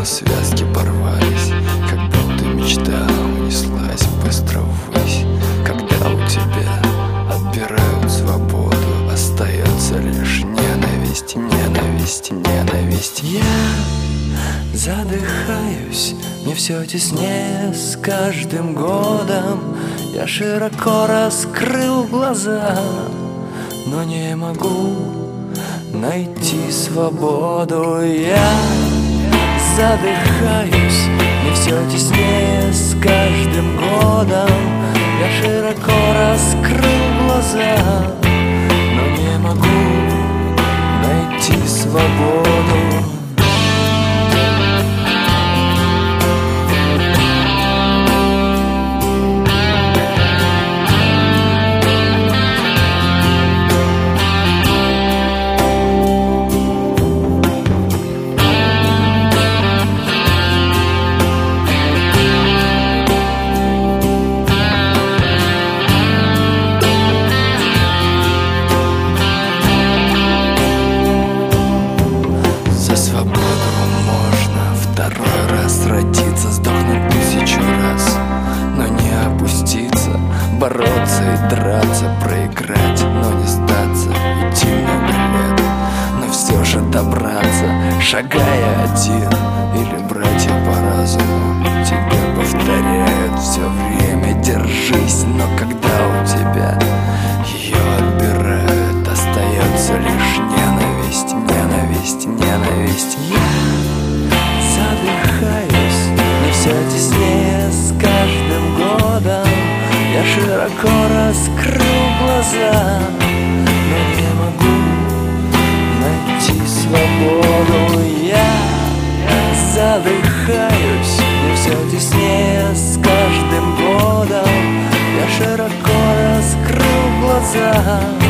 снова связки порвались, как будто мечта унеслась быстро ввысь. Когда у тебя отбирают свободу, остается лишь ненависть, ненависть, ненависть. Я задыхаюсь, мне все теснее с каждым годом. Я широко раскрыл глаза, но не могу найти свободу. Я задыхаюсь, мне все теснее с каждым годом. Я широко раскрыл глаза, но не могу найти свободу. Родиться, сдохнуть 1000 раз, но не опуститься, бороться и драться, проиграть, но не сдаться, идти много лет, но все же добраться, шагая один, или братья по разуму тебе повторяют все время: держись. Но когда у тебя ее отбирают, остается лишь ненависть, ненависть, ненависть. Я задыхаюсь, мне все теснее с каждым годом. Я широко раскрыл глаза, но не могу найти свободу. Я задыхаюсь, мне все теснее с каждым годом. Я широко раскрыл глаза,